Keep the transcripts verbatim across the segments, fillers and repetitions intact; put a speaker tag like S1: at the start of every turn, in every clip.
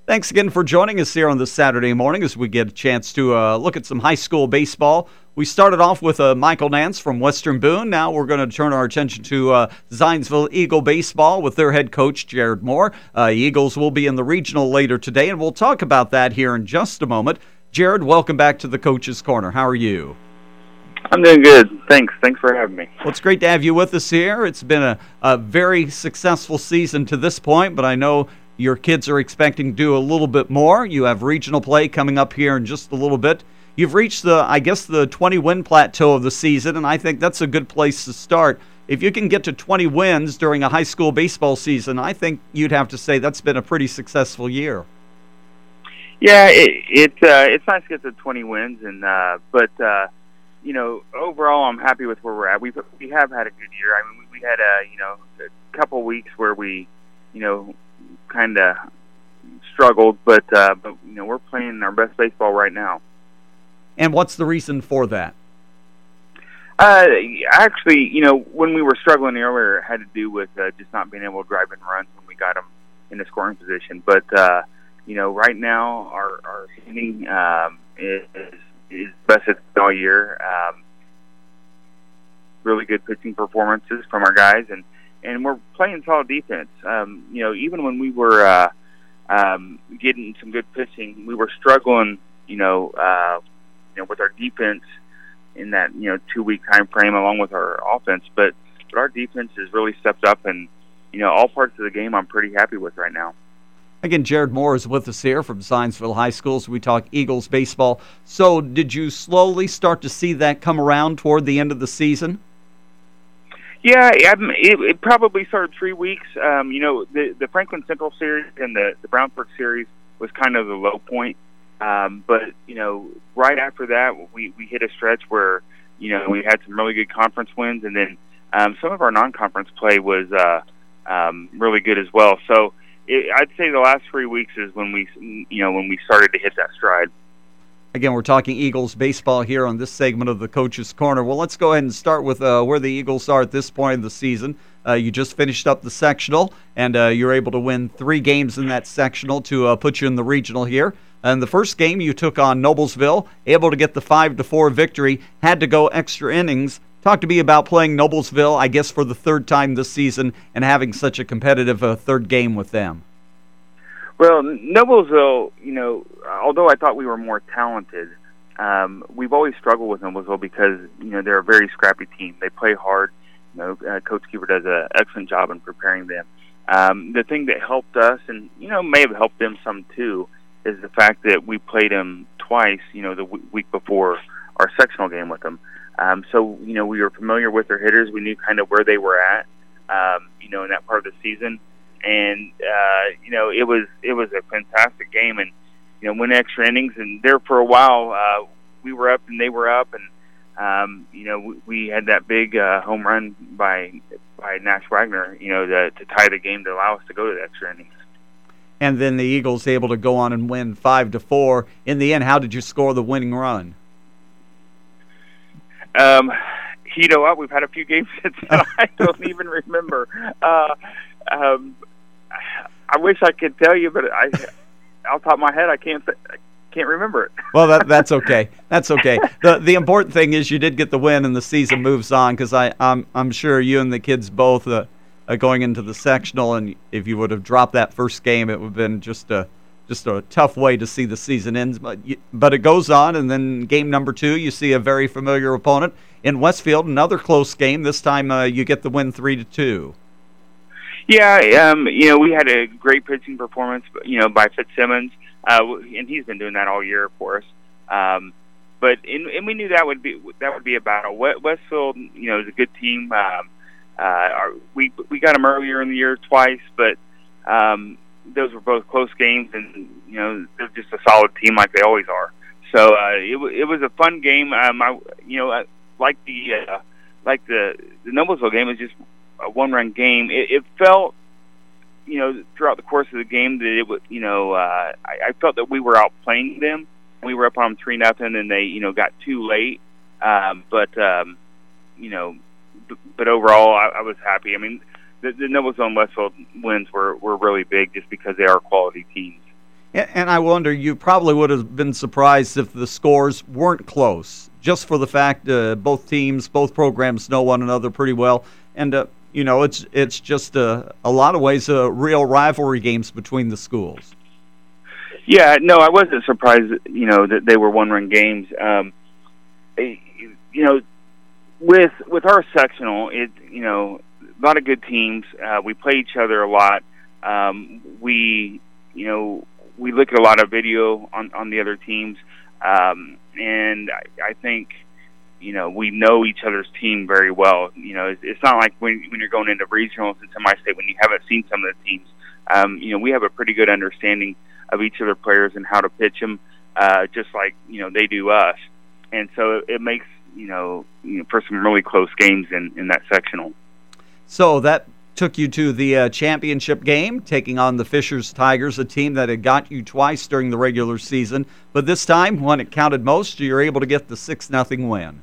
S1: Thanks again for joining us here on this Saturday morning as we get a chance to uh, look at some high school baseball. We started off with uh, Michael Nance from Western Boone. Now we're going to turn our attention to uh, Zionsville Eagle baseball with their head coach, Jared Moore. Uh, Eagles will be in the regional later today, and we'll talk about that here in just a moment. Jared, welcome back to the Coach's Corner. How are you?
S2: I'm doing good. Thanks. Thanks for having me.
S1: Well, it's great to have you with us here. It's been a, a very successful season to this point, but I know your kids are expecting to do a little bit more. You have regional play coming up here in just a little bit. You've reached the, I guess, the twenty-win plateau of the season, and I think that's a good place to start. If you can get to twenty wins during a high school baseball season, I think you'd have to say that's been a pretty successful year.
S2: Yeah, it, it uh, it's nice to get to twenty wins, and uh, but uh, you know, overall, I'm happy with where we're at. We we have had a good year. I mean, we, we had a you know a couple weeks where we, you know, kind of struggled, but uh, but you know, we're playing our best baseball right now.
S1: And what's the reason for that?
S2: Uh, actually, you know, when we were struggling earlier, it had to do with uh, just not being able to drive in runs when we got them in the scoring position. But uh, you know, right now our our hitting um, is is best it's been all year. Um, really good pitching performances from our guys, and, and we're playing solid defense. Um, you know, even when we were uh, um, getting some good pitching, we were struggling. You know. Uh, You know, with our defense in that you know two week time frame, along with our offense, but but our defense has really stepped up, and you know all parts of the game I'm pretty happy with right now.
S1: Again, Jared Moore is with us here from Zionsville High School as we talk Eagles baseball. So, did you slowly start to see that come around toward the end of the season?
S2: Yeah, it, it probably started three weeks. Um, you know, the the Franklin Central series and the the Brownsburg series was kind of the low point. Um, but, you know, right after that, we, we hit a stretch where, you know, we had some really good conference wins, and then um, some of our non-conference play was uh, um, really good as well. So it, I'd say the last three weeks is when we, you know, when we started to hit that stride.
S1: Again, we're talking Eagles baseball here on this segment of the Coach's Corner. Well, let's go ahead and start with uh, where the Eagles are at this point in the season. Uh, you just finished up the sectional, and uh, you're able to win three games in that sectional to uh, put you in the regional here. And the first game you took on Noblesville, able to get the five to four victory, had to go extra innings. Talk to me about playing Noblesville, I guess, for the third time this season and having such a competitive uh, third game with them.
S2: Well, Noblesville, you know, although I thought we were more talented, um, we've always struggled with Noblesville because, you know, they're a very scrappy team. They play hard. You know, uh, Coach Keeper does an excellent job in preparing them. Um, the thing that helped us, and, you know, may have helped them some too, is the fact that we played them twice, you know, the w- week before our sectional game with them. Um, so, you know, we were familiar with their hitters. We knew kind of where they were at, um, you know, in that part of the season. And, uh, you know, it was it was a fantastic game. And, you know, went extra innings. And there for a while, uh, we were up and they were up. And, um, you know, we, we had that big uh, home run by by Nash Wagner, you know, to, to tie the game to allow us to go to the extra innings.
S1: And then the Eagles able to go on and win five to four. In the end, how did you score the winning run?
S2: Um, you know what? We've had a few games since then. I don't even remember. Uh, um, I wish I could tell you, but I, off the top of my head, I can't. I can't remember it.
S1: Well, that that's okay. That's okay. the The important thing is you did get the win, and the season moves on. Because I I'm I'm sure you and the kids both. Uh, Uh, going into the sectional, and if you would have dropped that first game, it would have been just a just a tough way to see the season ends. But you, but it goes on, and then game number two, you see a very familiar opponent in Westfield, another close game. This time, uh, you get the win three to two.
S2: Yeah, um, you know, we had a great pitching performance, you know, by Fitzsimmons, uh, and he's been doing that all year for us. Um, but and, and we knew that would be that would be a battle. Westfield, you know, is a good team. Um, Uh, our, we we got them earlier in the year twice, but um, those were both close games, and you know they're just a solid team like they always are. So uh, it it was a fun game. Um, I, you know, like the uh, like the the Noblesville game was just a one run game. It, it felt, you know, throughout the course of the game that it was, you know, uh, I, I felt that we were outplaying them. We were up on them three nothing, and they, you know, got too late. Um, but um, you know. But overall, I, I was happy. I mean, the, the Noblesville and Westfield wins were, were really big just because they are quality teams.
S1: And, and I wonder, you probably would have been surprised if the scores weren't close, just for the fact uh, both teams, both programs know one another pretty well. And, uh, you know, it's it's just uh, a lot of ways uh, real rivalry games between the schools.
S2: Yeah, no, I wasn't surprised, you know, that they were one-run games. Um, you know, with with our sectional, it you know, a lot of good teams. Uh, we play each other a lot. Um, we, you know, we look at a lot of video on, on the other teams, um, and I, I think, you know, we know each other's team very well. You know, it's, it's not like when when you're going into regionals in semi-state when you haven't seen some of the teams. Um, you know, we have a pretty good understanding of each of their players and how to pitch them, uh, just like, you know, they do us. And so it, it makes, you know, you know, for some really close games in, in that sectional.
S1: So that took you to the uh, championship game, taking on the Fishers Tigers, a team that had got you twice during the regular season. But this time, when it counted most, you were able to get the six nothing win.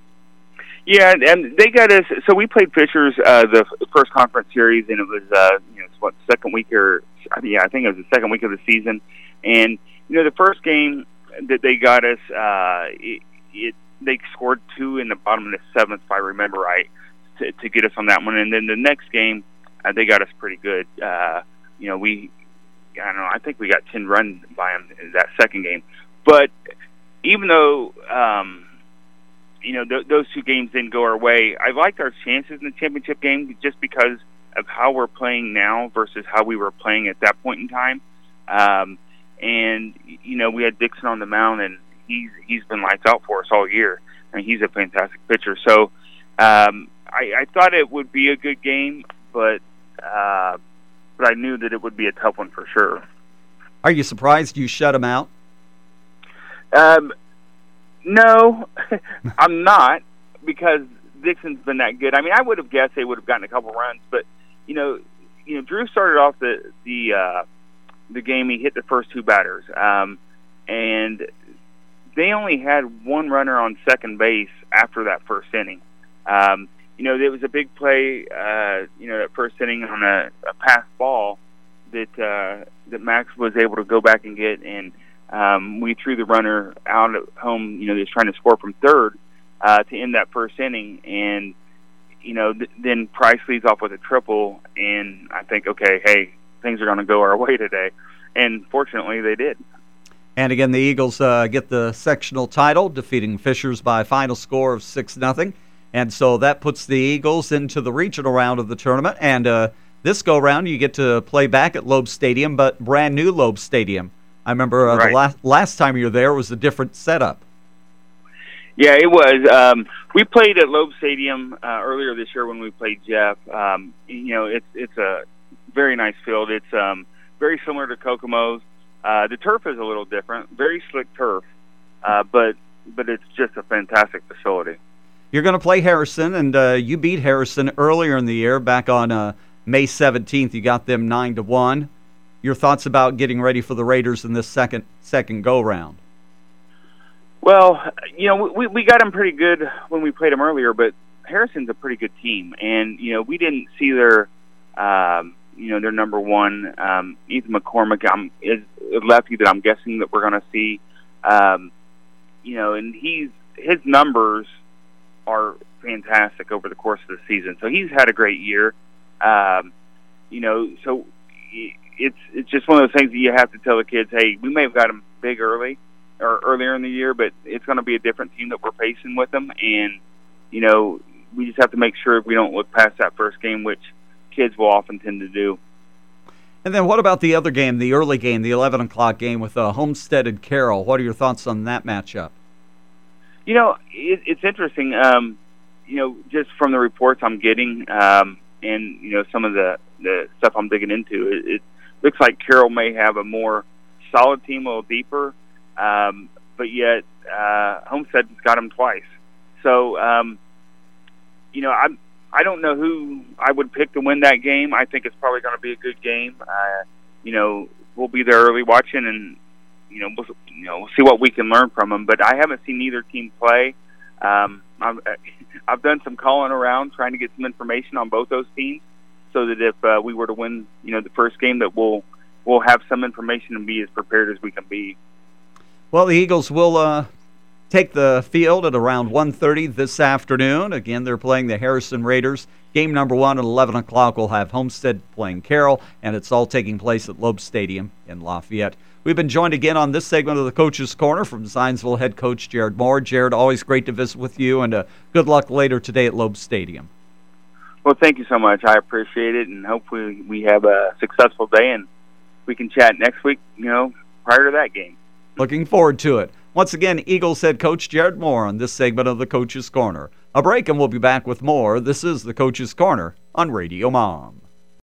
S2: Yeah, and they got us. So we played Fishers uh, the first conference series, and it was uh, you know what second week or yeah, I think it was the second week of the season. And you know the first game that they got us, uh, it, it they scored two in the bottom of the seventh, if I remember right, to, to get us on that one. And then the next game, uh, they got us pretty good. Uh, you know we, I don't know, I think we got ten runs by them in that second game. But even though um, you know, th- those two games didn't go our way, I liked our chances in the championship game just because of how we're playing now versus how we were playing at that point in time. Um, and, you know, we had Dixon on the mound, and he's, he's been lights out for us all year. I mean, he's a fantastic pitcher. So um, I, I thought it would be a good game, but uh, but I knew that it would be a tough one for sure.
S1: Are you surprised you shut him out?
S2: Um. No, I'm not, because Dixon's been that good. I mean, I would have guessed they would have gotten a couple runs, but you know, you know, Drew started off the the uh, the game. He hit the first two batters, um, and they only had one runner on second base after that first inning. Um, you know, there was a big play. Uh, you know, that first inning on a, a pass ball that uh, that Max was able to go back and get and. Um, we threw the runner out at home, you know, that's trying to score from third uh, to end that first inning. And, you know, th- then Price leads off with a triple, and I think, okay, hey, things are going to go our way today. And fortunately, they did.
S1: And again, the Eagles uh, get the sectional title, defeating Fishers by a final score of six nothing. And so that puts the Eagles into the regional round of the tournament. And uh, this go-round, you get to play back at Loeb Stadium, but brand new Loeb Stadium. I remember uh,
S2: right.
S1: the last last time you were there was a different setup.
S2: Yeah, it was. Um, we played at Loeb Stadium uh, earlier this year when we played Jeff. Um, you know, it's it's a very nice field. It's um, very similar to Kokomo's. Uh, the turf is a little different, very slick turf, uh, but but it's just a fantastic facility.
S1: You're going to play Harrison, and uh, you beat Harrison earlier in the year, back on uh, May seventeenth. You got them nine to one. Your thoughts about getting ready for the Raiders in this second second go-round?
S2: Well, you know, we we got them pretty good when we played them earlier, but Harrison's a pretty good team, and you know, we didn't see their, um, you know, their number one, um, Ethan McCormick, um, is a lefty that I'm guessing that we're going to see, um, you know, and he's his numbers are fantastic over the course of the season, so he's had a great year, um, you know, so. It's it's just one of those things that you have to tell the kids, hey, we may have got them big early or earlier in the year, but it's going to be a different team that we're facing with them, and you know we just have to make sure we don't look past that first game, which kids will often tend to do.
S1: And then what about the other game, the early game, the eleven o'clock game with uh, Homestead and Carroll? What are your thoughts on that matchup?
S2: You know, it, it's interesting. Um, you know, just from the reports I'm getting, um, and you know some of the the stuff I'm digging into, it, it looks like Carroll may have a more solid team, a little deeper, um, but yet uh, Homestead's got them twice. So, um, you know, I I don't know who I would pick to win that game. I think it's probably going to be a good game. Uh, you know, we'll be there early watching, and you know, we'll, you know, we'll see what we can learn from them. But I haven't seen either team play. Um, I've, I've done some calling around trying to get some information on both those teams, so that if uh, we were to win, you know, the first game, that we'll we'll have some information and be as prepared as we can be.
S1: Well, the Eagles will uh, take the field at around one thirty this afternoon. Again, they're playing the Harrison Raiders. Game number one at eleven o'clock. We'll have Homestead playing Carroll, and it's all taking place at Loeb Stadium in Lafayette. We've been joined again on this segment of the Coach's Corner from Zionsville head coach Jared Moore. Jared, always great to visit with you, and uh, good luck later today at Loeb Stadium.
S2: Well, thank you so much. I appreciate it, and hopefully we have a successful day, and we can chat next week, you know, prior to that game.
S1: Looking forward to it. Once again, Eagles head coach Jared Moore on this segment of the Coach's Corner. A break, and we'll be back with more. This is the Coach's Corner on Radio Mom.